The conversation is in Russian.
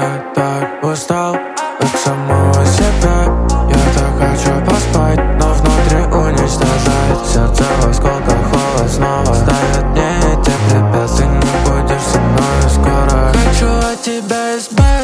Я так устал от самого себя. Я так хочу поспать, но внутри уничтожает сердце в осколках, холод снова ставит мне эти препятствия. Не будешь со мной скоро. Хочу от тебя избавиться.